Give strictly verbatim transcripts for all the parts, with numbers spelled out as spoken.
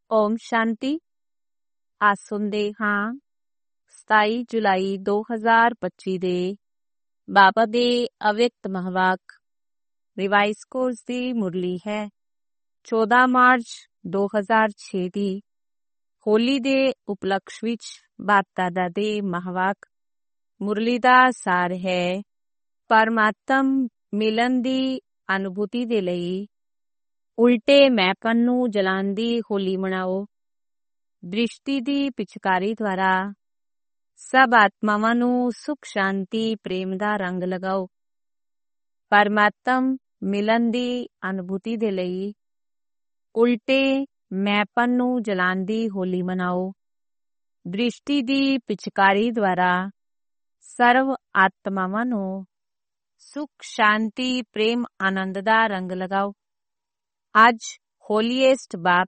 ਓਮ ਸ਼ਾਂਤੀ। ਅੱਜ ਸੁਣਦੇ ਹਾਂ ਸਤਾਈ ਜੁਲਾਈ ਦੋ ਹਜ਼ਾਰ ਪੱਚੀ ਦੇ ਬਾਬਾ ਦੇ ਅਵਿਅਕਤ ਮਹਾਵਾਕ ਰਿਵਾਈਜ਼ ਕੋਰਸ ਦੀ ਮੁਰਲੀ ਹੈ ਚੌਦਾਂ ਮਾਰਚ ਦੋ ਹਜ਼ਾਰ ਛੇ ਦੀ। ਹੋਲੀ ਦੇ ਉਪਲਕਸ਼ ਵਿੱਚ ਬਾਪ ਦਾਦਾ ਦੇ ਮਹਾਵਾਕ ਮੁਰਲੀ ਦਾ ਸਾਰ ਹੈ ਪਰਮਾਤਮ ਮਿਲਨ ਦੀ ਅਨੁਭੂਤੀ ਦੇ ਲਈ ਉਲਟੇ ਮੈਪਨ ਨੂੰ ਜਲਾਉਣ ਦੀ ਹੋਲੀ ਮਨਾਓ। ਦ੍ਰਿਸ਼ਟੀ ਦੀ ਪਿਚਕਾਰੀ ਦੁਆਰਾ ਸਭ ਆਤਮਾਵਾਂ ਨੂੰ ਸੁਖ ਸ਼ਾਂਤੀ ਪ੍ਰੇਮ ਦਾ ਰੰਗ ਲਗਾਓ। ਪਰਮਾਤਮ ਮਿਲਨ ਦੀ ਅਨੁਭੂਤੀ ਦੇ ਲਈ ਉਲਟੇ ਮੈਪਨ ਨੂੰ ਜਲਾਉਣ ਦੀ ਹੋਲੀ ਮਨਾਓ। ਦ੍ਰਿਸ਼ਟੀ ਦੀ ਪਿਚਕਾਰੀ ਦੁਆਰਾ ਸਰਵ ਆਤਮਾਵਾਂ ਨੂੰ ਸੁਖ ਸ਼ਾਂਤੀ ਪ੍ਰੇਮ ਆਨੰਦ ਦਾ ਰੰਗ ਲਗਾਓ। ਅੱਜ ਹੋਲੀਏਸਟ ਬਾਪ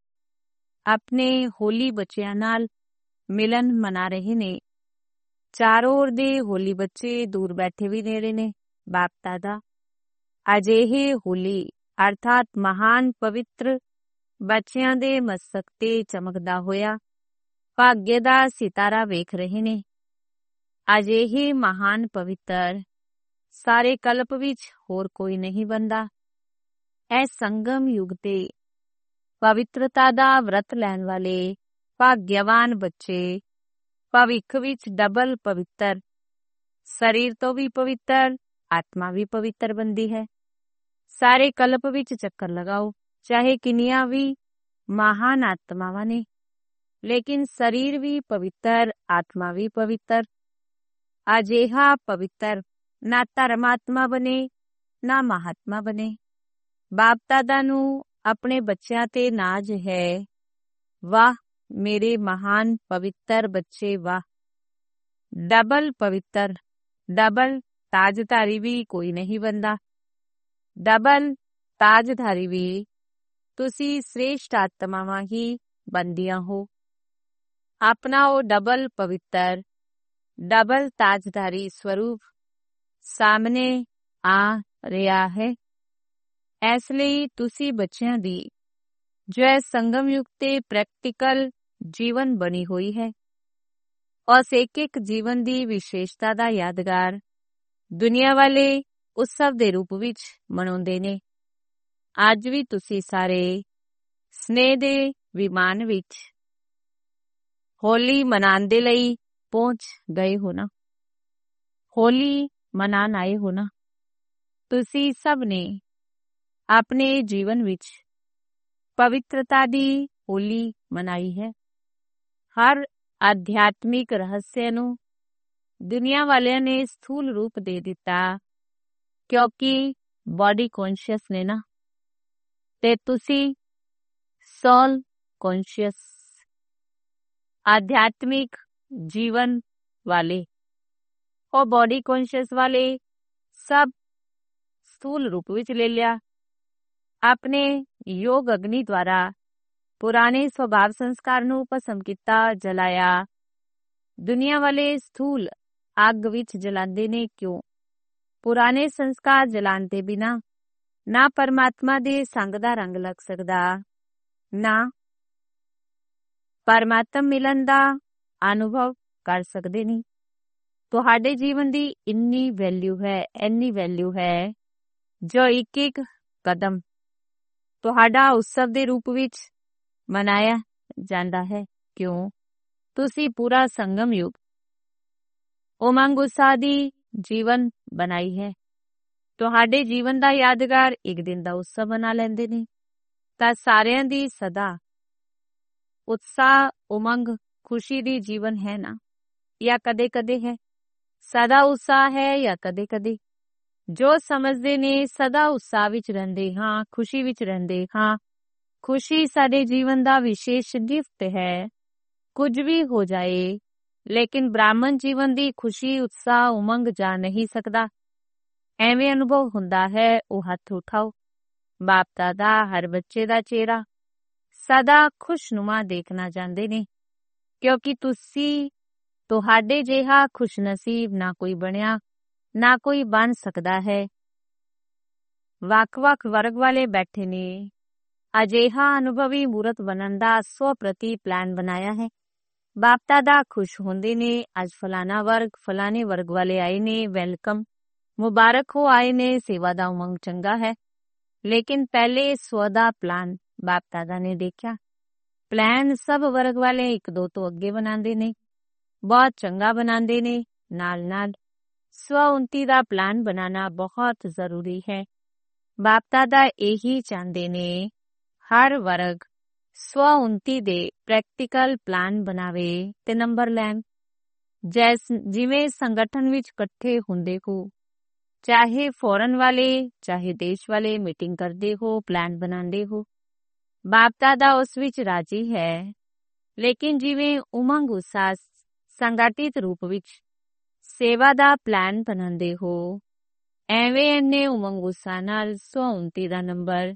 ਆਪਣੇ ਹੋਲੀ ਬੱਚਿਆਂ ਨਾਲ ਮਿਲਨ ਮਨਾ ਰਹੇ ਨੇ। ਚਾਰੋਂ ओर ਦੇ ਹੋਲੀ ਬੱਚੇ ਦੂਰ ਬੈਠੇ ਵੀ ਨੇੜੇ ਨੇ। ਬਾਪ ਦਾਦਾ ਅਜਿਹੇ ਹੋਲੀ ਅਰਥਾਤ ਮਹਾਨ ਪਵਿੱਤਰ ਬੱਚਿਆਂ ਦੇ ਮਸਤਕ ਤੇ ਚਮਕਦਾ ਹੋਇਆ ਭਾਗਯ ਦਾ ਸਿਤਾਰਾ ਵੇਖ ਰਹੇ ਨੇ। ਅਜਿਹੇ ਮਹਾਨ ਪਵਿੱਤਰ ਸਾਰੇ ਕਲਪ ਵਿੱਚ ਹੋਰ ਕੋਈ ਨਹੀਂ ਬਣਦਾ। ਇਹ ਸੰਗਮ ਯੁਗ ਤੇ ਪਵਿੱਤਰਤਾ ਦਾ ਵਰਤ ਲੈਣ ਵਾਲੇ ਭਾਗਯਵਾਨ ਬੱਚੇ ਭਵਿੱਖ ਵਿੱਚ ਡਬਲ ਪਵਿੱਤਰ, ਸਰੀਰ ਤੋਂ ਵੀ ਪਵਿੱਤਰ, ਆਤਮਾ ਵੀ ਪਵਿੱਤਰ ਬਣਦੀ ਹੈ। ਸਾਰੇ ਕਲਪ ਵਿੱਚ ਚੱਕਰ ਲਗਾਓ, ਚਾਹੇ ਕਿੰਨੀਆਂ ਵੀ ਮਹਾਨ ਆਤਮਾਵਾਂ ਨੇ, ਲੇਕਿਨ ਸਰੀਰ ਵੀ ਪਵਿੱਤਰ, ਆਤਮਾ ਵੀ ਪਵਿੱਤਰ। ਅਜਿਹਾ ਪਵਿੱਤਰ ਨਾ ਧਰਮਾਤਮਾ ਬਣੇ ਨਾ ਮਹਾਤਮਾ ਬਣੇ। ਬਾਪ ਦਾਦਾ ਨੂੰ ਆਪਣੇ ਬੱਚਿਆਂ ਤੇ ਨਾਜ਼ ਹੈ। ਵਾਹ ਮੇਰੇ ਮਹਾਨ ਪਵਿੱਤਰ ਬੱਚੇ, ਵਾਹ। ਡਬਲ ਪਵਿੱਤਰ, ਡਬਲ ਤਾਜਧਾਰੀ ਵੀ ਕੋਈ ਨਹੀਂ ਬਣਦਾ। ਡਬਲ ਤਾਜਧਾਰੀ ਵੀ ਤੁਸੀਂ ਸ੍ਰੇਸ਼ਟ ਆਤਮਾਵਾਂ ਹੀ ਬਣਦੀਆਂ ਹੋ। ਆਪਣਾ ਉਹ ਡਬਲ ਪਵਿੱਤਰ, ਡਬਲ ਤਾਜਧਾਰੀ ਸਰੂਪ ਸਾਹਮਣੇ ਆ ਰਿਹਾ ਹੈ। ਇਸ ਲਈ ਤੁਸੀਂ ਬੱਚਿਆਂ ਦੀ ਜੋ ਹੈ ਸੰਗਮ ਯੁਗ ਤੇ ਪ੍ਰੈਕਟੀਕਲ ਜੀਵਨ ਬਣੀ ਹੋਈ ਹੈ, ਉਸ ਇੱਕ ਇੱਕ ਜੀਵਨ ਦੀ ਵਿਸ਼ੇਸ਼ਤਾ ਦਾ ਯਾਦਗਾਰ ਦੁਨੀਆ ਵਾਲੇ ਉਤਸਵ ਦੇ ਰੂਪ ਵਿੱਚ ਮਨਾਉਂਦੇ ਨੇ। ਅੱਜ ਵੀ ਤੁਸੀਂ ਸਾਰੇ ਸਨੇਹ ਦੇ ਵਿਮਾਨ ਵਿੱਚ ਹੋਲੀ ਮਨਾਉਣ ਦੇ ਲਈ ਪਹੁੰਚ ਗਏ ਹੋ ਨਾ, ਹੋਲੀ ਮਨਾਉਣ ਆਏ ਹੋ ਨਾ। ਤੁਸੀਂ ਸਭ ਨੇ ਆਪਣੇ ਜੀਵਨ ਵਿੱਚ ਪਵਿੱਤਰਤਾ ਦੀ ਹੋਲੀ ਮਨਾਈ ਹੈ। ਹਰ ਅਧਿਆਤਮਿਕ ਰਹੱਸ ਨੂੰ ਦੁਨੀਆ ਵਾਲਿਆਂ ਨੇ ਸਥੂਲ ਰੂਪ ਦੇ ਦਿੱਤਾ, ਕਿਉਂਕਿ ਬਾਡੀ ਕੌਨਸ਼ੀਅਸ ਨੇ ਨਾ, ਤੇ ਤੁਸੀਂ ਸੋਲ ਕੌਨਸ਼ੀਅਸ ਆਧਿਆਤਮਿਕ ਜੀਵਨ ਵਾਲੇ ਉਹ ਬਾਡੀ ਕੌਨਸ਼ੀਅਸ ਵਾਲੇ ਸਭ ਸਥੂਲ ਰੂਪ ਵਿੱਚ ਲੈ ਲਿਆ। ਆਪਣੇ ਯੋਗ ਅਗਨੀ ਦੁਆਰਾ ਪੁਰਾਣੇ ਸੁਭਾਵ ਸੰਸਕਾਰ ਨੂੰ ਭਸਮ ਕੀਤਾ, ਜਲਾਇਆ। ਦੁਨੀਆ ਵਾਲੇ ਸਥੂਲ ਅੱਗ ਵਿੱਚ ਜਲਾਉਂਦੇ ਨੇ। ਕਿਉਂ? ਪੁਰਾਣੇ ਸੰਸਕਾਰ ਜਲਾਉਣ ਦੇ ਬਿਨਾਂ ਨਾ ਪਰਮਾਤਮਾ ਦੇ ਸੰਗ ਦਾ ਰੰਗ ਲੱਗ ਸਕਦਾ, ਨਾ ਪਰਮਾਤਮ ਮਿਲਨ ਦਾ ਅਨੁਭਵ ਕਰ ਸਕਦੇ ਨਹੀਂ। ਤੁਹਾਡੇ ਜੀਵਨ ਦੀ ਇੰਨੀ ਵੈਲਿਊ ਹੈ, ਇੰਨੀ ਵੈਲਿਊ ਹੈ, ਜੋ ਇੱਕ ਇੱਕ ਕਦਮ ਤੁਹਾਡਾ ਉਤਸਵ ਦੇ ਰੂਪ ਵਿੱਚ ਮਨਾਇਆ ਜਾਂਦਾ ਹੈ। ਕਿਉਂ? ਤੁਸੀਂ ਪੂਰਾ ਸੰਗਮ ਯੁਗ ਉਮੰਗ ਉਤਸ਼ਾਹ ਦੀ ਜੀਵਨ ਬਣਾਈ ਹੈ। ਤੁਹਾਡੇ ਜੀਵਨ ਦਾ ਯਾਦਗਾਰ ਇੱਕ ਦਿਨ ਦਾ ਉਤਸਵ ਬਣਾ ਲੈਂਦੇ ਨੇ। ਤਾਂ ਸਾਰਿਆਂ ਦੀ ਸਦਾ ਉਤਸ਼ਾਹ ਉਮੰਗ ਖੁਸ਼ੀ ਦੀ ਜੀਵਨ ਹੈ ਨਾ, ਜਾਂ ਕਦੇ ਕਦੇ ਹੈ? ਸਦਾ ਉਤਸ਼ਾਹ ਹੈ ਜਾਂ ਕਦੇ ਕਦੇ? ਜੋ ਸਮਝਦੇ ਨੇ ਸਦਾ ਉਤਸ਼ਾਹ ਵਿੱਚ ਰਹਿੰਦੇ ਹਾਂ, ਖੁਸ਼ੀ ਵਿੱਚ ਰਹਿੰਦੇ ਹਾਂ। ਖੁਸ਼ੀ ਸਾਡੇ ਜੀਵਨ ਦਾ ਵਿਸ਼ੇਸ਼ ਗਿਫਟ ਹੈ। ਕੁਝ ਵੀ ਹੋ ਜਾਏ, ਲੇਕਿਨ ਬ੍ਰਾਹਮਣ ਜੀਵਨ ਦੀ ਖੁਸ਼ੀ ਉਤਸ਼ਾਹ ਉਮੰਗ ਜਾ ਨਹੀਂ ਸਕਦਾ। ਐਵੇਂ ਅਨੁਭਵ ਹੁੰਦਾ ਹੈ, ਉਹ ਹੱਥ ਉਠਾਓ। ਬਾਪ ਦਾਦਾ ਹਰ ਬੱਚੇ ਦਾ ਚਿਹਰਾ ਸਦਾ ਖੁਸ਼ਨੁਮਾ ਦੇਖਣਾ ਚਾਹੁੰਦੇ ਨੇ, ਕਿਉਂਕਿ ਤੁਸੀਂ ਤੁਹਾਡੇ ਜਿਹਾ ਖੁਸ਼ਨਸੀਬ ਨਾ ਕੋਈ ਬਣਿਆ, ਨਾ ਕੋਈ ਬਣ ਸਕਦਾ ਹੈ। ਵੱਖ ਵੱਖ ਵਰਗ ਵਾਲੇ ਬੈਠੇ ਨੇ, ਅਜਿਹਾ ਅਨੁਭਵੀ ਮੂਰਤ ਬਣਨ ਦਾ ਸਵ ਪ੍ਰਤੀ ਪਲਾਨ ਬਣਾਇਆ ਹੈ। ਬਾਪ ਦਾਦਾ ਖੁਸ਼ ਹੁੰਦੇ ਨੇ, ਅੱਜ ਫਲਾਣਾ ਵਰਗ ਫਲਾਣੇ ਵਰਗ ਵਾਲੇ ਆਏ ਨੇ, ਵੈਲਕਮ, ਮੁਬਾਰਕ ਹੋ ਆਏ ਨੇ, ਸੇਵਾ ਦਾ ਉਮੰਗ ਚੰਗਾ ਹੈ। ਲੇਕਿਨ ਪਹਿਲੇ ਸਵ ਦਾ ਪਲਾਨ ਬਾਪ ਦਾਦਾ ਨੇ ਦੇਖਿਆ। ਪਲਾਨ ਸਭ ਵਰਗ ਵਾਲੇ ਇੱਕ ਦੋ ਤੋਂ ਅੱਗੇ ਬਣਾਉਂਦੇ ਨੇ, ਬਹੁਤ ਚੰਗਾ ਬਣਾਉਂਦੇ ਨੇ। ਨਾਲ ਨਾਲ ਸਵ ਉੱਨਤੀ ਦਾ ਪਲਾਨ ਬਣਾਉਣਾ ਬਹੁਤ ਜ਼ਰੂਰੀ ਹੈ। ਬਾਪ ਦਾਦਾ ਇਹੀ ਚਾਹੁੰਦੇ ਨੇ ਹਰ ਵਰਗ ਸਵ ਉੱਨਤੀ ਦੇ ਪ੍ਰੈਕਟੀਕਲ ਪਲਾਨ ਬਣਾਵੇ ਤੇ ਨੰਬਰ ਲੈਣ। ਜੈਸ ਜਿਵੇਂ ਸੰਗਠਨ ਵਿੱਚ ਇਕੱਠੇ ਹੁੰਦੇ ਹੋ, ਚਾਹੇ ਫੋਰਨ ਵਾਲੇ ਚਾਹੇ ਦੇਸ਼ ਵਾਲੇ ਮੀਟਿੰਗ ਕਰਦੇ ਹੋ, ਪਲਾਨ ਬਣਾਉਂਦੇ ਹੋ, ਬਾਪ ਦਾਦਾ ਉਸ ਵਿੱਚ ਰਾਜੀ ਹੈ। ਲੇਕਿਨ ਜਿਵੇਂ ਉਮੰਗ ਉਤਸ਼ਾਹ ਸੰਗਠਿਤ ਰੂਪ ਵਿੱਚ ਸੇਵਾ ਦਾ ਪਲਾਨ ਬਣਾਉਂਦੇ ਹੋ, ਐਵੇਂ ਇੰਨੇ ਉਮੰਗ ਉਤਸ਼ਾਹ ਨਾਲ ਸਵ ਉੱਨਤੀ ਦਾ ਨੰਬਰ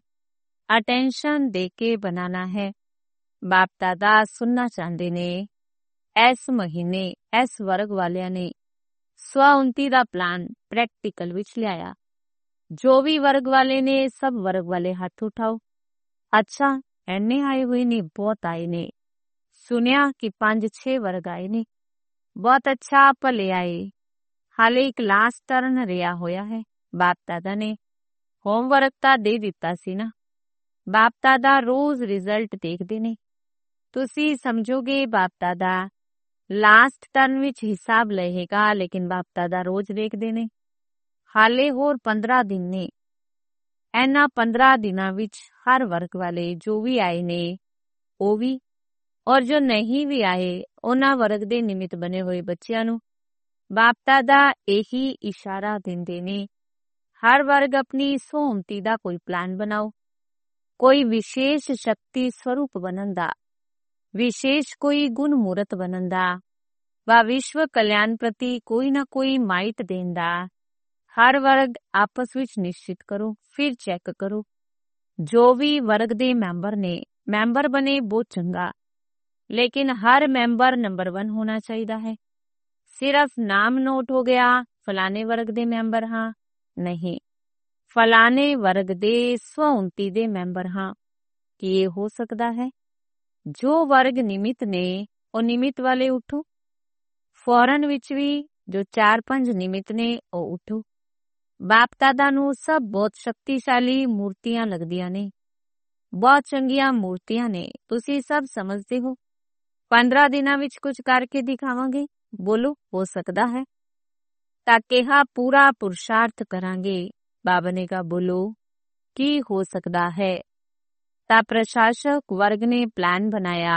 ਅਟੈਂਸ਼ਨ ਦੇ ਕੇ ਬਣਾਉਣਾ ਹੈ। ਬਾਪ ਦਾਦਾ ਸੁਣਨਾ ਚਾਹੁੰਦੇ ਨੇ ਇਸ ਮਹੀਨੇ ਇਸ ਵਰਗ ਵਾਲਿਆਂ ਨੇ ਸਵ ਉੱਨਤੀ ਦਾ ਪਲਾਨ ਪ੍ਰੈਕਟੀਕਲ ਵਿੱਚ ਲਿਆਇਆ। ਜੋ ਵੀ ਵਰਗ ਵਾਲੇ ਨੇ ਸਭ ਵਰਗ ਵਾਲੇ ਹੱਥ ਉਠਾਓ। ਅੱਛਾ, ਇੰਨੇ ਆਏ ਹੋਏ ਨੇ, ਬਹੁਤ ਆਏ ਨੇ। ਸੁਣਿਆ ਕਿ ਪੰਜ ਛੇ ਵਰਗ ਆਏ ਨੇ, ਬਹੁਤ ਅੱਛਾ, ਭਲੇ ਆਏ। ਹਾਲੇ ਇੱਕ ਲਾਸਟ ਟਰਨ ਰਿਹਾ ਹੋਇਆ ਹੈ। ਬਾਪ ਦਾਦਾ ਨੇ ਹੋਮਵਰਕ ਤਾਂ ਦੇ ਦਿੱਤਾ ਸੀ ਨਾ। ਬਾਪ ਦਾਦਾ ਰੋਜ਼ ਰਿਜ਼ਲਟ ਦੇਖਦੇ ਨੇ। ਤੁਸੀਂ ਸਮਝੋਗੇ ਬਾਪ ਦਾਦਾ ਲਾਸਟ ਟਰਨ ਵਿੱਚ ਹਿਸਾਬ ਲਏਗਾ, ਲੇਕਿਨ ਬਾਪ ਦਾਦਾ ਰੋਜ਼ ਦੇਖਦੇ ਨੇ। ਹਾਲੇ ਹੋਰ ਪੰਦਰਾਂ ਦਿਨ ਨੇ। ਇਹਨਾਂ ਪੰਦਰਾਂ ਦਿਨਾਂ ਵਿੱਚ ਹਰ ਵਰਗ ਵਾਲੇ ਜੋ ਵੀ ਆਏ ਨੇ ਉਹ ਵੀ, ਔਰ ਜੋ ਨਹੀਂ ਵੀ ਆਏ ਉਹਨਾਂ ਵਰਗ ਦੇ ਨਿਮਿਤ ਬਣੇ ਹੋਏ ਬੱਚਿਆਂ ਨੂੰ ਬਾਪ ਦਾਦਾ ਇਹੀ ਇਸ਼ਾਰਾ ਦਿੰਦੇ ਨੇ, ਹਰ ਵਰਗ ਆਪਣੀ ਸਵ ਉੱਨਤੀ ਦਾ ਕੋਈ ਪਲਾਨ ਬਣਾਓ, ਕੋਈ ਵਿਸ਼ੇਸ਼ ਸ਼ਕਤੀ ਸਰੂਪ ਬਣਨ ਦਾ, ਵਿਸ਼ੇਸ਼ ਕੋਈ ਗੁਣ ਮੂਰਤ ਬਣਨ ਦਾ, ਵਾ ਵਿਸ਼ਵ ਕਲਿਆਣ ਪ੍ਰਤੀ ਕੋਈ ਨਾ ਕੋਈ ਮਾਈਟ ਦੇਣ ਦਾ। ਹਰ ਵਰਗ ਆਪਸ ਵਿੱਚ ਨਿਸ਼ਚਿਤ ਕਰੋ, ਫਿਰ ਚੈੱਕ ਕਰੋ। ਜੋ ਵੀ ਵਰਗ ਦੇ ਮੈਂਬਰ ਨੇ, ਮੈਂਬਰ ਬਣੇ ਬਹੁਤ ਚੰਗਾ, ਲੇਕਿਨ ਹਰ ਮੈਂਬਰ ਨੰਬਰ ਵਨ ਹੋਣਾ ਚਾਹੀਦਾ ਹੈ। ਸਿਰਫ ਨਾਮ ਨੋਟ ਹੋ ਗਿਆ ਫਲਾਣੇ ਵਰਗ ਦੇ ਮੈਂਬਰ ਹਾਂ, ਨਹੀਂ, ਫਲਾਣੇ ਵਰਗ ਦੇ ਸਵ ਉੱਨਤੀ ਦੇ ਮੈਂਬਰ ਹਾਂ। ਕੀ ਇਹ ਹੋ ਸਕਦਾ ਹੈ? ਜੋ ਵਰਗ ਨਿਮਿਤ ਨੇ ਉਹ ਨਿਮਿਤ ਵਾਲੇ ਉਠੋ। ਫੌਰਨ ਵਿੱਚ ਵੀ ਜੋ ਚਾਰ ਪੰਜ ਨਿਮਿਤ ਨੇ ਉਹ ਉਠੋ। ਬਾਪ ਦਾਦਾ ਨੂੰ ਸਭ ਬਹੁਤ ਸ਼ਕਤੀਸ਼ਾਲੀ ਮੂਰਤੀਆਂ ਲੱਗਦੀਆਂ ਨੇ, ਬਹੁਤ ਚੰਗੀਆਂ ਮੂਰਤੀਆਂ ਨੇ। ਤੁਸੀਂ ਸਭ ਸਮਝਦੇ ਹੋ। ਪੰਦਰਾਂ ਦਿਨਾਂ ਵਿੱਚ ਕੁਝ ਕਰਕੇ ਦਿਖਾਵਾਂਗੇ। ਬੋਲੋ, ਹੋ ਸਕਦਾ ਹੈ? ਤਾਂ ਕਿਹਾ ਪੂਰਾ ਪੁਰਸ਼ਾਰਥ ਕਰਾਂਗੇ। ਬਾਬਾ ਨੇ ਕਹਾ ਬੋਲੋ, ਕੀ ਹੋ ਸਕਦਾ ਹੈ? ਤਾਂ ਪ੍ਰਸ਼ਾਸਕ ਵਰਗ ਨੇ ਪਲਾਨ ਬਣਾਇਆ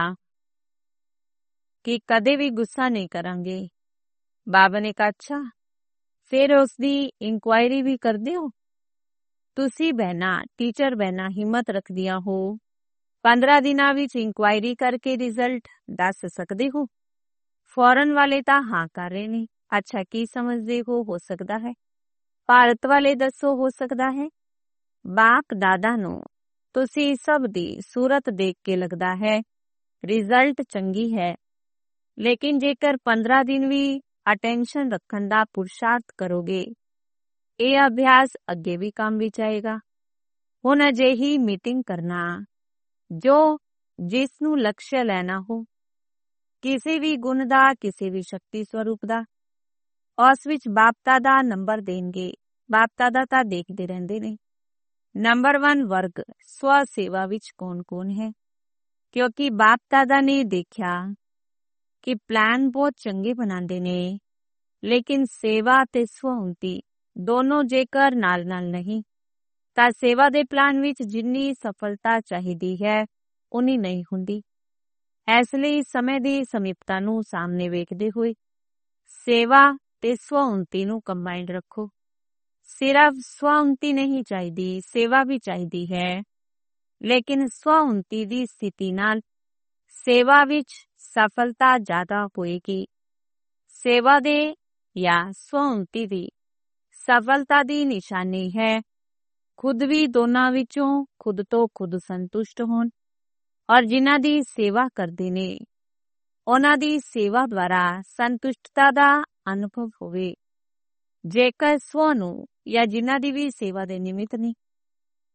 ਕਿ ਕਦੇ ਵੀ ਗੁੱਸਾ ਨਹੀਂ ਕਰਾਂਗੇ। ਬਾਬਾ ਨੇ ਕਹਾ ਅੱਛਾ, ਫਿਰ ਉਸਦੀ ਇਨਕੁਆਇਰੀ ਵੀ ਕਰਦੇ ਹੋ? ਤੁਸੀਂ ਬਹਿਣਾ, ਟੀਚਰ ਬਹਿਣਾ ਹਿੰਮਤ ਰੱਖਦੀਆਂ ਹੋ, ਪੰਦਰਾਂ ਦਿਨਾਂ ਵਿੱਚ ਇਨਕੁਆਇਰੀ ਕਰਕੇ ਰਿਜ਼ਲਟ ਦੱਸ ਸਕਦੇ ਹੋ? ਫੌਰਨ ਵਾਲੇ ਤਾਂ ਹਾਂ ਕਰ ਰਹੇ ਨੇ। ਅੱਛਾ, ਕੀ ਸਮਝਦੇ ਹੋ ਹੋ ਸਕਦਾ ਹੈ? ਭਾਰਤ ਵਾਲੇ ਦੱਸੋ, ਹੋ ਸਕਦਾ ਹੈ? ਬਾਪ ਦਾਦਾ ਨੂੰ ਤੁਸੀਂ ਸਭ ਦੀ ਸੂਰਤ ਦੇਖ ਕੇ ਲੱਗਦਾ ਹੈ ਰਿਜ਼ਲਟ ਚੰਗੀ ਹੈ, ਲੇਕਿਨ ਜੇਕਰ ਪੰਦਰਾਂ ਦਿਨ ਵੀ ਅਟੈਂਸ਼ਨ ਰੱਖਣ ਦਾ ਪੁਰਸ਼ਾਰਥ ਕਰੋਗੇ, ਇਹ ਅਭਿਆਸ ਅੱਗੇ ਵੀ ਕੰਮ ਵਿੱਚ ਆਏਗਾ। ਹੁਣ ਅਜਿਹੀ ਮੀਟਿੰਗ ਕਰਨਾ ਜੋ ਜਿਸ ਨੂੰ ਲਕਸ਼ ਲੈਣਾ ਹੋ, ਕਿਸੇ ਵੀ ਗੁਣ ਦਾ, ਕਿਸੇ ਵੀ ਸ਼ਕਤੀ ਸਰੂਪ ਦਾ, ਉਸ ਵਿੱਚ ਬਾਪ ਦਾਦਾ ਨੰਬਰ ਦੇਣਗੇ। ਬਾਪ ਦਾਦਾ ਤਾਂ ਦੇਖਦੇ ਰਹਿੰਦੇ ਨੇ ਨੰਬਰ ਵਨ ਵਰਗ ਸਵ ਸੇਵਾ ਵਿੱਚ ਕੌਣ ਕੌਣ ਹੈ, ਕਿਉਂਕਿ ਬਾਪ ਦਾਦਾ ਨੇ ਦੇਖਿਆ ਕਿ ਪਲਾਨ ਬਹੁਤ ਚੰਗੇ ਬਣਾਉਂਦੇ ਨੇ, ਲੇਕਿਨ ਸੇਵਾ ਤੇ ਸਵ ਉੱਨਤੀ ਦੋਨੋਂ ਜੇਕਰ ਨਾਲ ਨਾਲ ਨਹੀਂ, ਤਾਂ ਸੇਵਾ ਦੇ ਪਲਾਨ ਵਿੱਚ ਜਿੰਨੀ ਸਫਲਤਾ ਚਾਹੀਦੀ ਹੈ ਉਨੀ ਨਹੀਂ ਹੁੰਦੀ। ਇਸ ਲਈ ਸਮੇਂ ਦੀ ਸਮੀਪਤਾ ਨੂੰ ਸਾਹਮਣੇ ਵੇਖਦੇ ਹੋਏ ਸੇਵਾ ਤੇ ਸਵ ਉੱਨਤੀ ਨੂੰ ਕੰਬਾਈਨਡ ਰੱਖੋ। ਸਿਰਫ ਸਵ ਉੱਨਤੀ ਨਹੀਂ ਚਾਹੀਦੀ, ਸੇਵਾ ਵੀ ਚਾਹੀਦੀ ਹੈ, ਲੇਕਿਨ ਸਵ ਉੱਨਤੀ ਦੀ ਸਥਿਤੀ ਨਾਲ ਸੇਵਾ ਵਿੱਚ ਸਫਲਤਾ ਜ਼ਿਆਦਾ ਹੋਏਗੀ। ਸੇਵਾ ਦੇ ਜਾਂ ਸਵ ਉੱਨਤੀ ਦੀ ਸਫਲਤਾ ਦੀ ਨਿਸ਼ਾਨੀ ਹੈ ਖੁਦ ਵੀ ਦੋਨਾਂ ਵਿੱਚੋਂ ਖੁਦ ਤੋਂ ਖੁਦ ਸੰਤੁਸ਼ਟ ਹੋਣ, ਔਰ ਜਿਨ੍ਹਾਂ ਦੀ ਸੇਵਾ ਕਰਦੇ ਨੇ ਉਹਨਾਂ ਦੀ ਸੇਵਾ ਦੁਆਰਾ ਸੰਤੁਸ਼ਟਤਾ ਦਾ ਅਨੁਭਵ ਹੋਵੇ। ਜੇਕਰ ਸਵ ਨੂੰ ਜਾਂ ਜਿਨ੍ਹਾਂ ਦੀ ਵੀ ਸੇਵਾ ਦੇ ਨਿਮਿਤ ਨੇ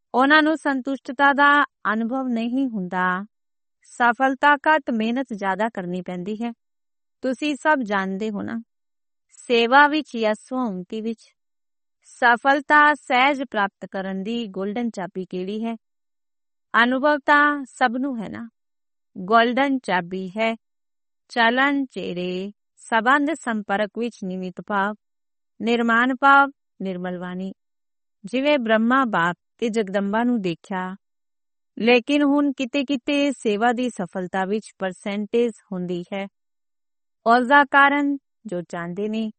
ਉਹਨਾਂ ਨੂੰ ਸੰਤੁਸ਼ਟਤਾ ਦਾ ਅਨੁਭਵ ਨਹੀਂ ਹੁੰਦਾ। ਸਫਲਤਾ ਘੱਟ, ਮਿਹਨਤ ਜ਼ਿਆਦਾ ਕਰਨੀ ਪੈਂਦੀ ਹੈ। ਤੁਸੀਂ ਸਭ ਜਾਣਦੇ ਹੋ ਨਾ, ਸੇਵਾ ਵਿੱਚ ਜਾਂ ਸਵਉੰਨਤੀ ਵਿੱਚ ਸਫਲਤਾ ਸਹਿਜ ਪ੍ਰਾਪਤ ਕਰਨ ਦੀ ਗੋਲਡਨ ਚਾਬੀ ਕਿਹੜੀ ਹੈ? ਅਨੁਭਵ ਤਾਂ ਸਭ ਨੂੰ ਹੈ ਨਾ। ਗੋਲਡਨ ਚਾਬੀ ਹੈ ਚਲਨ ਚਿਹਰੇ, ਸੰਬੰਧ ਸੰਪਰਕ ਵਿੱਚ ਨਿਮਿਤ ਭਾਵ, ਨਿਰਮਾਣ ਭਾਵ, ਨਿਰਮਲ ਬਾਣੀ। ਜਿਵੇਂ ਬ੍ਰਹਮਾ ਬਾਪ ਤੇ ਜਗਦੰਬਾ ਨੂੰ ਦੇਖਿਆ, ਲੇਕਿਨ ਹੁਣ ਕਿਤੇ ਕਿਤੇ ਸੇਵਾ ਦੀ ਸਫਲਤਾ ਵਿੱਚ ਪਰਸੈਂਟੇਜ ਹੁੰਦੀ ਹੈ। ਉਸਦਾ ਕਾਰਨ ਜੋ ਚਾਹੁੰਦੇ ਨੇ,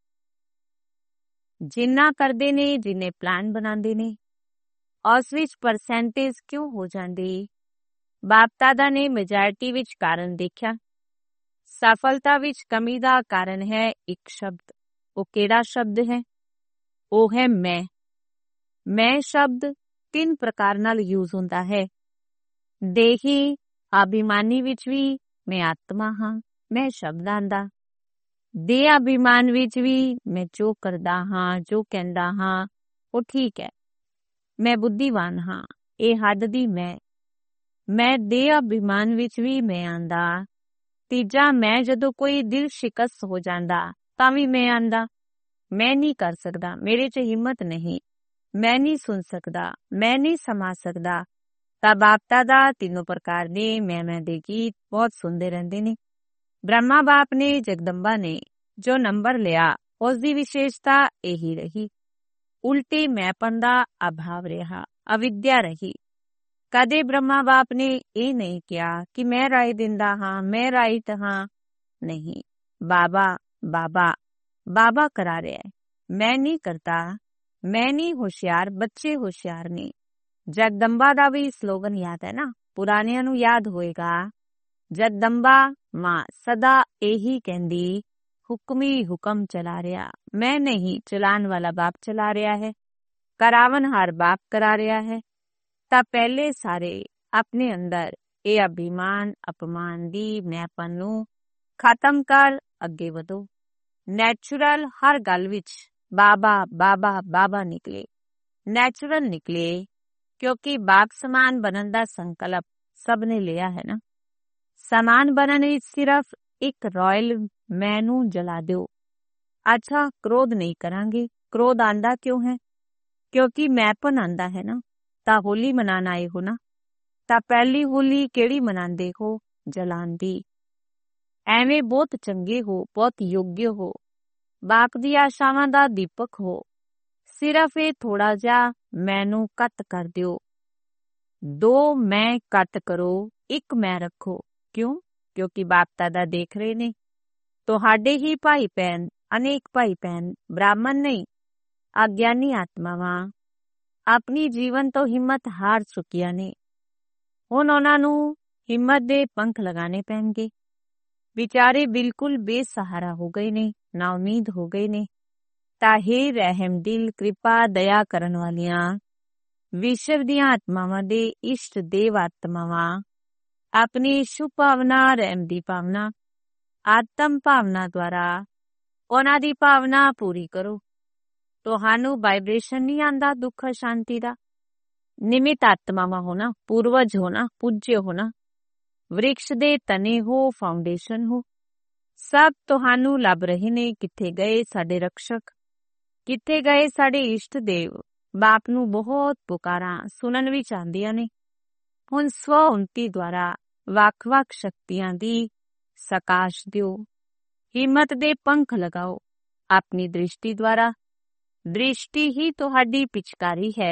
ਜਿੰਨਾ ਕਰਦੇ ਨੇ, ਜਿੰਨੇ ਪਲਾਨ ਬਣਾਉਂਦੇ ਨੇ, ਉਸ ਵਿੱਚ ਪਰਸੈਂਟੇਜ ਕਿਉਂ ਹੋ ਜਾਂਦੀ? ਬਾਪ ਦਾਦਾ ਨੇ ਮੈਜੋਰਿਟੀ ਵਿੱਚ ਕਾਰਨ ਦੇਖਿਆ। ਸਫਲਤਾ ਵਿੱਚ ਕਮੀ ਦਾ ਕਾਰਨ ਹੈ ਇੱਕ ਸ਼ਬਦ। ਉਹ ਕਿਹੜਾ ਸ਼ਬਦ ਹੈ? ਉਹ ਹੈ ਮੈਂ। ਮੈਂ ਸ਼ਬਦ ਤਿੰਨ ਪ੍ਰਕਾਰ ਨਾਲ ਯੂਜ਼ ਹੁੰਦਾ ਹੈ। ਦੇਹੀ ਅਭਿਮਾਨੀ ਵਿੱਚ ਵੀ ਮੈਂ ਆਤਮਾ ਹਾਂ, ਮੈਂ ਸ਼ਬਦ ਆਂਦਾ। ਦੇ ਅਭਿਮਾਨ ਵਿੱਚ ਵੀ ਮੈਂ ਜੋ ਕਰਦਾ ਹਾਂ, ਜੋ ਕਹਿੰਦਾ ਹਾਂ ਉਹ ਠੀਕ ਹੈ, ਮੈਂ ਬੁੱਧੀਵਾਨ ਹਾਂ, ਇਹ ਹੱਦ ਦੀ ਮੈਂ। ਮੈਂ ਦੇ ਅਭਿਮਾਨ ਵਿੱਚ ਵੀ ਮੈਂ ਆਂਦਾ। ਤੀਜਾ ਮੈਂ ਜਦੋਂ ਕੋਈ ਦਿਲ ਸ਼ਿਕਸਤ ਹੋ ਜਾਂਦਾ ਤਾਂ ਵੀ ਮੈਂ ਆਂਦਾ। ਮੈਂ ਨਹੀਂ ਕਰ ਸਕਦਾ, ਮੇਰੇ 'ਚ ਹਿੰਮਤ ਨਹੀਂ, ਮੈਂ ਨਹੀਂ ਸੁਣ ਸਕਦਾ, ਮੈਂ ਨਹੀਂ ਸਮਾ ਸਕਦਾ। ਤਾਂ ਬਾਪ ਦਾਦਾ ਤਿੰਨੋਂ ਪ੍ਰਕਾਰ ਦੇ ਮੈਂ ਮੈਂ ਦੇ ਗੀਤ ਬਹੁਤ ਸੁਣਦੇ ਰਹਿੰਦੇ ਨੇ। ਬ੍ਰਹਮਾ ਬਾਪ ਨੇ, ਜਗਦੰਬਾ ਨੇ ਜੋ ਨੰਬਰ ਲਿਆ, ਉਸਦੀ ਵਿਸ਼ੇਸ਼ਤਾ ਇਹੀ ਰਹੀ। ਉਲਟੇ ਮੈਂਪਨ ਦਾ ਅਭਾਵ ਰਿਹਾ, ਅਵਿਦਿਆ ਰਹੀ। ਕਦੇ ਬ੍ਰਹਮਾ ਬਾਪ ਨੇ ਇਹ ਨਹੀਂ ਕਿਹਾ ਕਿ ਮੈਂ ਰਾਏ ਦਿੰਦਾ ਹਾਂ, ਮੈਂ ਰਾਈਟ ਹਾਂ। ਨਹੀਂ, ਬਾਬਾ ਬਾਬਾ ਬਾਬਾ ਕਰਾ ਰਿਹਾ ਹੈ, ਮੈਂ ਨਹੀਂ ਕਰਤਾ। ਮੈਂ ਨਹੀਂ ਹੁਸ਼ਿਆਰ, ਬੱਚੇ ਹੁਸ਼ਿਆਰ ਨੇ। ਜਗਦੰਬਾ ਦਾ ਵੀ ਸਲੋਗਨ ਯਾਦ ਹੈ ਨਾ, ਪੁਰਾਣਿਆਂ ਨੂੰ ਯਾਦ ਹੋਏਗਾ। ਜਗਦੰਬਾ ਮਾਂ ਸਦਾ ਇਹੀ ਕਹਿੰਦੀ, ਹੁਕਮੀ ਹੁਕਮ ਚਲਾ ਰਿਹਾ, ਮੈਂ ਨਹੀਂ, ਚਲਾਉਣ ਵਾਲਾ ਬਾਪ ਚਲਾ ਰਿਹਾ ਹੈ, ਕਰਾਵਨਹਾਰ ਬਾਪ ਕਰਾ ਰਿਹਾ ਹੈ। ਤਾਂ ਪਹਿਲੇ ਸਾਰੇ ਆਪਣੇ ਅੰਦਰ ਇਹ ਅਭਿਮਾਨ ਅਪਮਾਨ ਦੀ ਮੈਂਪਨ ਨੂੰ ਖਤਮ ਕਰ ਅੱਗੇ ਵਧੋ। ਨੈਚੁਰਲ ਹਰ ਗੱਲ ਵਿੱਚ ਬਾਬਾ ਬਾਬਾ ਬਾਬਾ ਨਿਕਲੇ, ਨੈਚੁਰਲ ਨਿਕਲੇ, ਕਿਉਂਕਿ ਬਾਪ ਸਮਾਨ ਬਣਨ ਦਾ ਸੰਕਲਪ ਸਭ ਨੇ ਲਿਆ ਹੈ ਨਾ। ਸਮਾਨ ਬਣਨ ਵਿੱਚ ਸਿਰਫ ਇੱਕ ਰਾਇਲ ਮੈਂ ਨੂੰ ਜਲਾ ਦਿਓ। ਅੱਛਾ, ਕ੍ਰੋਧ ਨਹੀਂ ਕਰਾਂਗੇ। ਕ੍ਰੋਧ ਆਂਦਾ ਕਿਉਂ ਹੈ? ਕਿਉਂਕਿ ਮੈਂਪਨ ਆਂਦਾ ਹੈ ਨਾ। ਤਾਂ ਹੋਲੀ ਮਨਾਉਣ ਆਏ ਹੋ ਨਾ, ਤਾਂ ਪਹਿਲੀ ਹੋਲੀ ਕਿਹੜੀ ਮਨਾਉਂਦੇ ਹੋ? ਜਲਾਉਣ ਦੀ। ਐਵੇਂ ਬਹੁਤ ਚੰਗੇ ਹੋ, ਬਹੁਤ ਯੋਗ ਹੋ, ਬਾਪ ਦੀ ਆਸ਼ਾਵਾਂ ਦਾ ਦੀਪਕ ਹੋ। ਸਿਰਫ ਇਹ ਥੋੜਾ ਜਿਹਾ ਮੈਨੂੰ ਕੱਟ ਕਰ ਦਿਓ। ਦੋ ਮੈਂ ਕੱਟ ਕਰੋ, ਇੱਕ ਮੈਂ ਰੱਖੋ। ਕਿਉਂ? ਕਿਉਂਕਿ ਬਾਪ ਦਾਦਾ ਦੇਖ ਰਹੇ ਨੇ। ਤੁਹਾਡੇ ਹੀ ਭਾਈ ਭੈਣ, ਅਨੇਕ ਭਾਈ ਭੈਣ, ਬ੍ਰਾਹਮਣ ਨਹੀਂ, ਅਗਿਆਨੀ ਆਤਮਾਵਾਂ ਆਪਣੀ ਜੀਵਨ ਤੋਂ ਹਿੰਮਤ ਹਾਰ ਚੁੱਕੀਆਂ ਨੇ। ਹੁਣ ਉਹਨਾਂ ਨੂੰ ਹਿੰਮਤ ਦੇ ਪੰਖ ਲਗਾਣੇ ਪੈਣਗੇ। ਵਿਚਾਰੇ ਬਿਲਕੁਲ ਬੇਸਹਾਰਾ ਹੋ ਗਏ ਨੇ, ਨਾ ਉਮੀਦ ਹੋ ਗਏ ਨੇ। ਤਾਂ ਹੇ ਰਹਿਮ ਦਿਲ, ਕਿਰਪਾ ਦਇਆ ਕਰਨ ਵਾਲੀਆਂ ਵਿਸ਼ਵ ਦੀਆਂ ਆਤਮਾਵਾਂ ਦੇ ਇਸ਼ਟ ਦੇਵ ਆਤਮਾਵਾਂ, ਆਪਣੀ ਸ਼ੁਭ ਭਾਵਨਾ, ਰਹਿਮ ਦੀ ਭਾਵਨਾ, ਆਤਮ ਭਾਵਨਾ ਦੁਆਰਾ ਉਹਨਾਂ ਦੀ ਭਾਵਨਾ ਪੂਰੀ ਕਰੋ। ਤੁਹਾਨੂੰ ਵਾਈਬ੍ਰੇਸ਼ਨ ਨਹੀਂ ਆਂਦਾ ਦੁੱਖ ਸ਼ਾਂਤੀ ਦਾ? ਨਿਮਿਤ ਆਤਮਾਵਾਂ ਹੋ ਨਾ, ਪੂਰਵਜ ਹੋ ਨਾ, ਪੂਜਯ ਹੋ ਨਾ, ਵ੍ਰਿਕਸ਼ ਦੇ ਤਨੇ ਹੋ, ਫਾਊਂਡੇਸ਼ਨ ਹੋ। ਸਭ ਤੁਹਾਨੂੰ ਲੱਭ ਰਹੇ ਨੇ। ਕਿੱਥੇ ਗਏ ਸਾਡੇ ਰਕਸ਼ਕ? ਕਿੱਥੇ ਗਏ ਸਾਡੇ ਇਸ਼ਟ ਦੇਵ? ਬਾਪ ਨੂੰ ਬਹੁਤ ਪੁਕਾਰਾਂ ਸੁਣਨ ਵਿੱਚ ਆਉਂਦੀਆਂ ਨੇ। ਹੁਣ ਸਵ ਉੱਨਤੀ ਦੁਆਰਾ ਵੱਖ-ਵੱਖ ਸ਼ਕਤੀਆਂ ਦੀ ਸਕਾਸ਼ ਦਿਓ। ਹਿੰਮਤ ਦੇ ਪੰਖ ਲਗਾਓ ਆਪਣੀ ਦ੍ਰਿਸ਼ਟੀ ਦੁਆਰਾ। ਦ੍ਰਿਸ਼ਟੀ ਹੀ ਤੁਹਾਡੀ ਪਿਚਕਾਰੀ ਹੈ।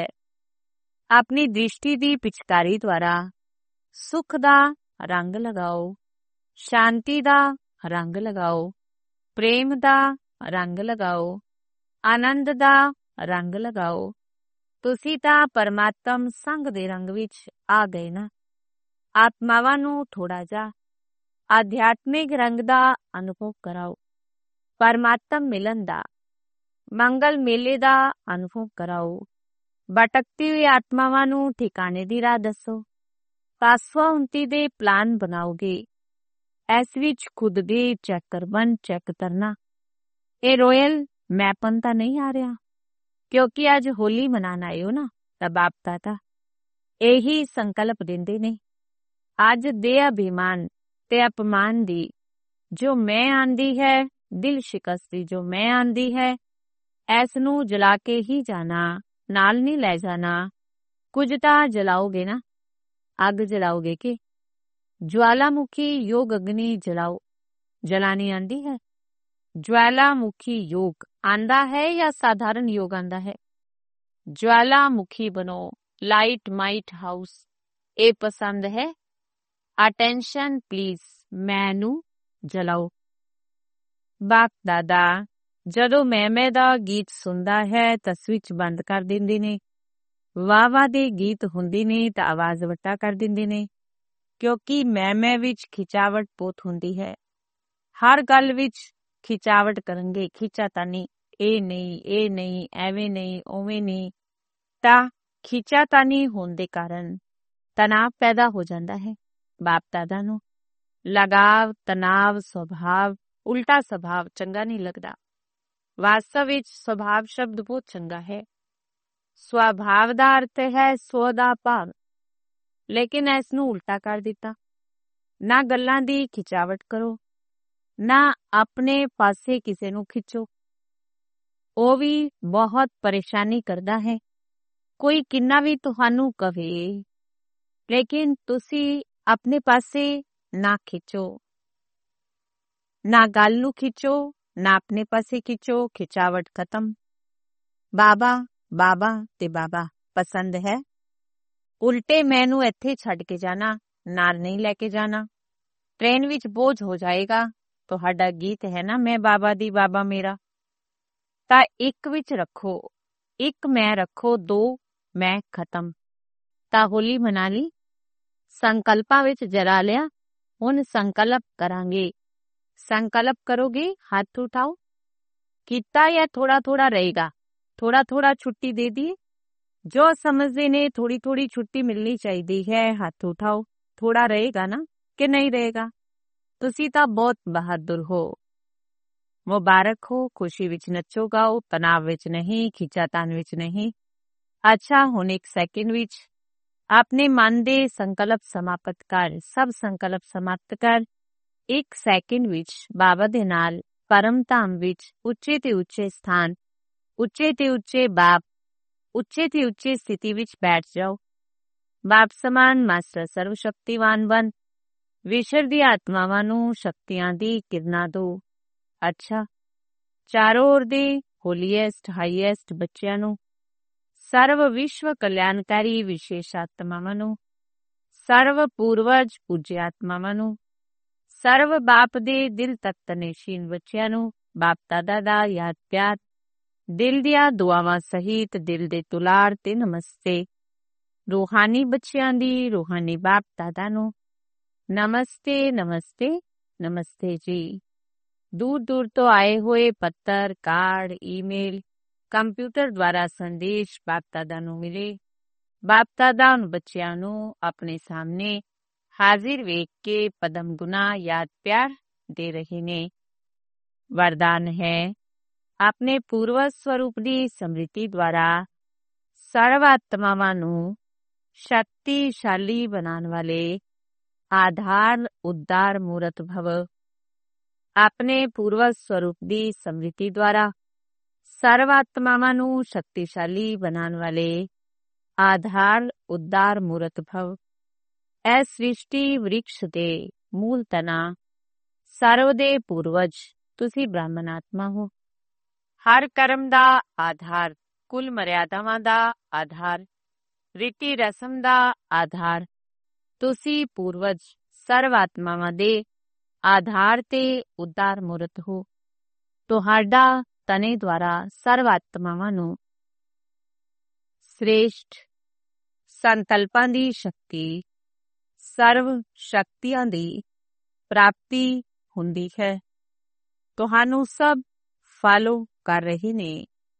ਆਪਣੀ ਦ੍ਰਿਸ਼ਟੀ ਦੀ ਪਿਚਕਾਰੀ ਦੁਆਰਾ ਸੁਖ ਦਾ ਰੰਗ ਲਗਾਓ, ਸ਼ਾਂਤੀ ਦਾ ਰੰਗ ਲਗਾਓ, ਪ੍ਰੇਮ ਦਾ ਰੰਗ ਲਗਾਓ, ਆਨੰਦ ਦਾ ਰੰਗ ਲਗਾਓ। ਤੁਸੀਂ ਤਾਂ ਪਰਮਾਤਮ ਸੰਗ ਦੇ ਰੰਗ ਵਿੱਚ ਆ ਗਏ ਨਾ। ਆਤਮਾਵਾਂ ਨੂੰ ਥੋੜਾ ਜਿਹਾ ਆਧਿਆਤਮਿਕ ਰੰਗ ਦਾ ਅਨੁਭਵ ਕਰਾਓ। ਪਰਮਾਤਮ ਮਿਲਨ ਦਾ, ਮੰਗਲ ਮੇਲੇ ਦਾ ਅਨੁਭਵ ਕਰਾਓ। ਭਟਕਤੀ ਹੋਈ ਆਤਮਾਵਾਂ ਨੂੰ ਠਿਕਾਣੇ ਦੀ ਰਾਹ ਦੱਸੋ। ਸਵ ਉੱਨਤੀ ਦੇ ਪਲਾਨ ਬਣਾਓਗੇ। ਇਸ ਵਿੱਚ ਖੁਦ ਦੇ ਚੈੱਕਰ ਬਣ ਚੈੱਕ ਕਰਨਾ। ਇਹ ਰੋਇਲ ਮੈਪਨ ਤਾਂ ਨਹੀਂ ਆ ਰਿਹਾ? ਕਿਉਂਕਿ ਅੱਜ ਹੋਲੀ ਮਨਾਉਣ ਆਏ ਹੋ ਨਾ, ਤਾਂ ਬਾਪ ਦਾਦਾ ਇਹੀ ਸੰਕਲਪ ਦਿੰਦੇ ਨੇ। ਅੱਜ ਦੇ ਅਭਿਮਾਨ ਤੇ ਅਪਮਾਨ ਦੀ ਜੋ ਮੈਂ ਆਂਦੀ ਹੈ, ਦਿਲ ਸ਼ਿਕਸਤ ਦੀ ਜੋ ਮੈਂ ਆਂਦੀ ਹੈ, ਇਸ ਨੂੰ ਜਲਾ ਕੇ ਹੀ ਜਾਣਾ, ਨਾਲ ਨਹੀਂ ਲੈ ਜਾਣਾ। ਕੁਝ ਤਾਂ ਜਲਾਓਗੇ ਨਾ, ਅੱਗ ਜਲਾਓਗੇ ਕਿ ज्वालामुखी योग अग्नि जलाओ। जलानी आंदी है? ज्वालामुखी योग आंदा है या साधारण योग आंदा है? ज्वालामुखी बनो, लाइट माइट हाउस ये पसंद है? अटेंशन प्लीज, मैनू जलाओ। बाप दादा ਜਦੋਂ ਮੈਮੇ ਦਾ ਗੀਤ ਸੁਣਦਾ ਹੈ ਤਾਂ ਸਵਿਚ ਬੰਦ ਕਰ ਦਿੰਦੇ ਨੇ। ਵਾਹ ਵਾਹ ਦੇ ਗੀਤ ਹੁੰਦੀ ਨੇ ਤਾਂ ਆਵਾਜ਼ ਵੱਟਾ ਕਰ ਦਿੰਦੇ ਨੇ, ਕਿਉਂਕਿ ਮੈਮੇ ਵਿੱਚ ਖਿਚਾਵਟ ਬਹੁਤ ਹੁੰਦੀ ਹੈ। ਹਰ ਗੱਲ ਵਿੱਚ ਖਿਚਾਵਟ ਕਰਨਗੇ, ਖਿਚਾਤਾਨੀ, ਇਹ ਨਹੀਂ, ਇਹ ਨਹੀਂ, ਐਵੇਂ ਨਹੀਂ, ਉਵੇਂ ਨਹੀਂ, ਤਾਂ ਖਿਚਾਤਾਨੀ ਹੋਣ ਦੇ ਕਾਰਨ ਤਣਾਅ ਪੈਦਾ ਹੋ ਜਾਂਦਾ ਹੈ। ਬਾਪ ਦਾਦਾ ਨੂੰ ਲਗਾਵ, ਤਣਾਵ, ਸੁਭਾਵ, ਉਲਟਾ ਸੁਭਾਵ ਚੰਗਾ ਨਹੀਂ ਲੱਗਦਾ। ਵਾਸਤਵ ਵਿੱਚ ਸੁਭਾਵ ਸ਼ਬਦ ਬਹੁਤ ਚੰਗਾ ਹੈ। ਸੁਭਾਵ ਦਾ ਅਰਥ ਹੈ ਸਵ ਦਾ ਭਾਵ, ਲੇਕਿਨ ਇਸ ਨੂੰ ਉਲਟਾ ਕਰ ਦਿੱਤਾ। ਨਾ ਗੱਲਾਂ ਦੀ ਖਿਚਾਵਟ ਕਰੋ, ਨਾ ਆਪਣੇ ਪਾਸੇ ਕਿਸੇ ਨੂੰ ਖਿੱਚੋ, ਉਹ ਵੀ ਬਹੁਤ ਪਰੇਸ਼ਾਨੀ ਕਰਦਾ ਹੈ। ਕੋਈ ਕਿੰਨਾ ਵੀ ਤੁਹਾਨੂੰ ਕਵੇ, ਲੇਕਿਨ ਤੁਸੀਂ ਆਪਣੇ ਪਾਸੇ ਨਾ ਖਿੱਚੋ, ਨਾ ਗੱਲ ਨੂੰ ਖਿੱਚੋ, ਨਾ ਆਪਣੇ ਪਾਸੇ ਖਿੱਚੋ। ਖਿਚਾਵਟ ਖਤਮ। ਬਾਬਾ ਬਾਬਾ ਤੇ ਬਾਬਾ ਪਸੰਦ ਹੈ। ਉਲਟੇ ਮੈਨੂੰ ਇੱਥੇ ਛੱਡ ਕੇ ਜਾਣਾ, ਨਾਲ ਨਹੀਂ ਲੈ ਕੇ ਜਾਣਾ। ਟ੍ਰੇਨ ਵਿੱਚ ਬੋਝ ਹੋ ਜਾਏਗਾ। ਤੁਹਾਡਾ ਗੀਤ ਹੈ ਨਾ, ਮੈਂ ਬਾਬਾ ਦੀ, ਬਾਬਾ ਮੇਰਾ, ਤਾਂ ਇੱਕ ਵਿੱਚ ਰੱਖੋ। ਇੱਕ ਮੈਂ ਰੱਖੋ, ਦੋ ਮੈਂ ਖਤਮ। ਤਾਂ ਹੋਲੀ ਮਨਾ ਲਈ, ਸੰਕਲਪਾਂ ਵਿੱਚ ਜਰਾ ਲਿਆ। ਹੁਣ ਸੰਕਲਪ ਕਰਾਂਗੇ। ਸੰਕਲਪ ਕਰੋਗੇ, ਹੱਥ ਉਠਾਓ। ਕੀਤਾ ਜਾਂ ਥੋੜਾ ਥੋੜਾ ਰਹੇਗਾ? ਥੋੜਾ ਥੋੜਾ ਛੁੱਟੀ ਦੇ ਦੀਏ। ਜੋ ਸਮਝਦੇ ਨੇ ਥੋੜੀ ਥੋੜੀ ਛੁੱਟੀ ਮਿਲਣੀ ਚਾਹੀਦੀ ਹੈ, ਹੱਥ ਉਠਾਓ। ਥੋੜਾ ਰਹੇਗਾ ਨਾ ਕਿ ਨਹੀਂ ਰਹੇਗਾ? ਤੁਸੀਂ ਤਾਂ ਬਹੁਤ ਬਹਾਦਰ ਹੋ, ਮੁਬਾਰਕ ਹੋ। ਖੁਸ਼ੀ ਵਿੱਚ ਨੱਚੋ ਗਾਓ, ਤਣਾਵ ਵਿੱਚ ਨਹੀਂ, ਖਿੱਚਾਤਾਨ ਵਿੱਚ ਨਹੀਂ। ਅੱਛਾ, ਹੁਣ ਇੱਕ ਸੈਕਿੰਡ ਵਿੱਚ ਆਪਣੇ ਮਨ ਦੇ ਸੰਕਲਪ ਸਮਾਪਤ ਕਰ। ਸਭ ਸੰਕਲਪ ਸਮਾਪਤ ਕਰ। ਇੱਕ ਸੈਕਿੰਡ ਵਿੱਚ ਬਾਬਾ ਦੇ ਨਾਲ ਪਰਮ ਧਾਮ ਵਿੱਚ ਉੱਚੇ ਤੇ ਉੱਚੇ ਸਥਾਨ, ਉੱਚੇ ਤੇ ਉੱਚੇ ਬਾਪ, ਉੱਚੇ ਤੇ ਉੱਚੇ ਸਥਿਤੀ ਵਿੱਚ ਬੈਠ ਜਾਓ। ਬਾਪ ਸਮਾਨ ਮਾਸਟਰ ਸਰਵ ਸ਼ਕਤੀਵਾਨ ਬਣ। ਵਿਸ਼ਰ ਦੀ ਆਤਮਾਵਾਂ ਨੂੰ ਸ਼ਕਤੀਆਂ ਦੀ ਕਿਰਨਾਂ ਦੋ। ਅੱਛਾ, ਚਾਰੋਂ ओर ਦੇ ਹੋਲੀਐਸਟ ਹਾਈਐਸਟ ਬੱਚਿਆਂ ਨੂੰ, ਸਰਵ ਵਿਸ਼ਵ ਕਲਿਆਣਕਾਰੀ ਵਿਸ਼ੇਸ਼ ਆਤਮਾਵਾਂ ਨੂੰ, ਸਰਵ ਪੂਰਵਜ ਪੂਜਿਆ ਆਤਮਾਵਾਂ ਨੂੰ, ਸਰਵ ਬਾਪ ਦੇ ਦਿਲ ਤੱਕ ਤਨੇਸ਼ੀਨ ਬੱਚਿਆਂ ਨੂੰ ਬਾਪ ਦਾਦਾ ਦਾ ਯਾਦ ਪਿਆਰ, ਦਿਲ ਦੀਆਂ ਦੁਆਵਾਂ ਸਹਿਤ ਦਿਲ ਦੇ ਤੁਲਾਰ ਤੇ ਨਮਸਤੇ। ਰੂਹਾਨੀ ਬੱਚਿਆਂ ਦੀ ਰੂਹਾਨੀ ਬਾਪ ਦਾਦਾ ਨੂੰ ਨਮਸਤੇ, ਨਮਸਤੇ, ਨਮਸਤੇ ਜੀ। ਦੂਰ ਦੂਰ ਤੋਂ ਆਏ ਹੋਏ ਪੱਤਰ, ਕਾਰਡ, ਈਮੇਲ, ਕੰਪਿਊਟਰ ਦੁਆਰਾ ਸੰਦੇਸ਼ ਬਾਪ ਦਾਦਾ ਨੂੰ ਮਿਲੇ। ਬਾਪ ਦਾਦਾ ਉਨ ਬੱਚਿਆਂ ਨੂੰ ਆਪਣੇ ਸਾਹਮਣੇ ਹਾਜ਼ਰ ਵੇਖ ਕੇ ਪਦਮ ਗੁਨਾ ਯਾਦ ਪਿਆਰ ਦੇ ਰਹੇ ਨੇ। ਵਰਦਾਨ ਹੈ, ਆਪਣੇ ਪੂਰਵਜ ਸਰੂਪ ਦੀ ਸਮ੍ਰਿਤੀ ਦੁਆਰਾ ਸਰਵ ਆਤਮਾਵਾਂ ਨੂੰ ਸ਼ਕਤੀਸ਼ਾਲੀ ਬਣਾਉਣ ਵਾਲੇ ਆਧਾਰ ਉਦਾਰ ਮੂਰਤ ਭਵ। ਆਪਣੇ ਪੂਰਵਜ ਸਰੂਪ ਦੀ ਸਮ੍ਰਿਤੀ ਦੁਆਰਾ ਸਰਵ ਆਤਮਾਵਾਂ ਨੂੰ ਸ਼ਕਤੀਸ਼ਾਲੀ ਬਣਾਉਣ ਵਾਲੇ ਆਧਾਰ ਉਦਾਰ ਮੂਰਤ ਭਵ। ਇਹ ਸ੍ਰਿਸ਼ਟੀ ਵ੍ਰਿਕਸ਼ ਦੇ ਮੂਲ ਤਨਾ, ਸਰਵ ਦੇ ਪੂਰਵਜ ਤੁਸੀਂ ਬ੍ਰਾਹਮਣ ਆਤਮਾ ਹੋ। ਹਰ ਕਰਮ ਦਾ ਆਧਾਰ, ਕੁਲ ਮਰਿਆਦਾਵਾਂ ਦਾ ਆਧਾਰ, ਰੀਤੀ ਰਸਮ ਦਾ ਆਧਾਰ ਤੁਸੀਂ ਪੂਰਵਜ ਸਰਵ ਆਤਮਾਵਾਂ ਦੇ ਆਧਾਰ ਤੇ ਉਦਾਰ ਮੂਰਤ ਹੋ। ਤੁਹਾਡਾ ਤਨੇ ਦੁਆਰਾ ਸਰਵ ਆਤਮਾਵਾਂ ਨੂੰ ਸ੍ਰੇਸ਼ਟ ਸੰਕਲਪਾਂ ਦੀ ਸ਼ਕਤੀ, ਸਰਵ ਸ਼ਕਤੀਆਂ ਦੀ ਪ੍ਰਾਪਤੀ ਹੁੰਦੀ ਹੈ। ਤੁਹਾਨੂੰ ਸਭ ਫਾਲੋ ਕਰ ਰਹੇ ਨੇ।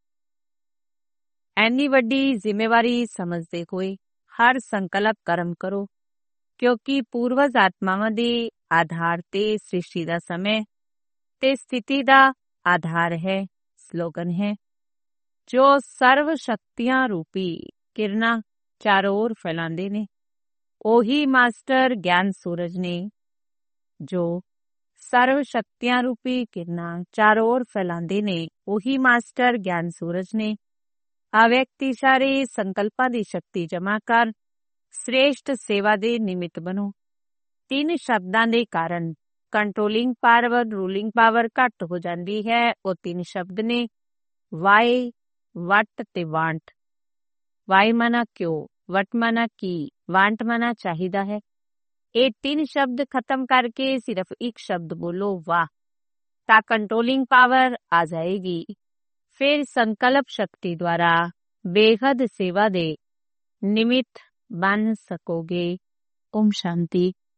ਐਨੀ ਵੱਡੀ ਜ਼ਿੰਮੇਵਾਰੀ ਸਮਝਦੇ ਹੋਏ ਹਰ ਸੰਕਲਪ ਕਰਮ ਕਰੋ, ਕਿਉਂਕਿ ਪੂਰਵਜ ਆਤਮਾਵਾਂ ਦੇ ਆਧਾਰ ਤੇ ਸ੍ਰਿਸ਼ਟੀ ਦਾ ਸਮੇਂ ਤੇ ਸਥਿਤੀ ਦਾ ਆਧਾਰ ਹੈ। ਸਲੋਗਨ ਹੈ, ਜੋ ਸਰਵ ਸ਼ਕਤੀਆਂ ਰੂਪੀ ਕਿਰਨਾਂ ਚਾਰੋਂ ओर फैलाते ने। ਉਹੀ ਮਾਸਟਰ ਗਿਆਨ ਸੂਰਜ ਨੇ ਜੋ ਸਰਵ ਸ਼ਕਤੀਆਂ ਰੂਪੀ ਕਿਰਨਾਂ ਚਾਰੋਂ ओर फैलाते ਨੇ। ਉਹੀ ਮਾਸਟਰ ਗਿਆਨ ਸੂਰਜ ਨੇ ਅਵਿਅਕਤੀ ਸਾਰੇ ਸੰਕਲਪਾਂ ਦੀ ਸ਼ਕਤੀ ਜਮ੍ਹਾਂ ਕਰ ਸ੍ਰੇਸ਼ਟ ਸੇਵਾ ਦੇ ਨਿਮਿਤ ਬਣੋ। ਤਿੰਨ ਸ਼ਬਦਾਂ ਦੇ ਕਾਰਨ ਕੰਟਰੋਲਿੰਗ ਪਾਵਰ ਰੂਲਿੰਗ ਪਾਵਰ ਘੱਟ ਹੋ ਜਾਂਦੀ ਹੈ। ਉਹ ਤਿੰਨ ਸ਼ਬਦ ਨੇ ਵਾਈ, ਵਟ ਤੇ ਵਾਂਟ। ਵਾਈ ਮਨਾ ਕਿਉਂ, ਵਟ ਮਨਾ ਕੀ, ਵਾਂਟ ਮਨਾ ਚਾਹੀਦਾ ਹੈ। ਇਹ ਤਿੰਨ ਸ਼ਬਦ ਖਤਮ ਕਰਕੇ ਸਿਰਫ ਇੱਕ ਸ਼ਬਦ ਬੋਲੋ ਵਾਹ, ਤਾਂ ਕੰਟਰੋਲਿੰਗ ਪਾਵਰ ਆ ਜਾਏਗੀ। ਫਿਰ ਸੰਕਲਪ ਸ਼ਕਤੀ ਦੁਆਰਾ ਬੇਹੱਦ ਸੇਵਾ ਦੇ ਨਿमित्त ਬਣ ਸਕੋਗੇ। ਓਮ ਸ਼ਾਂਤੀ।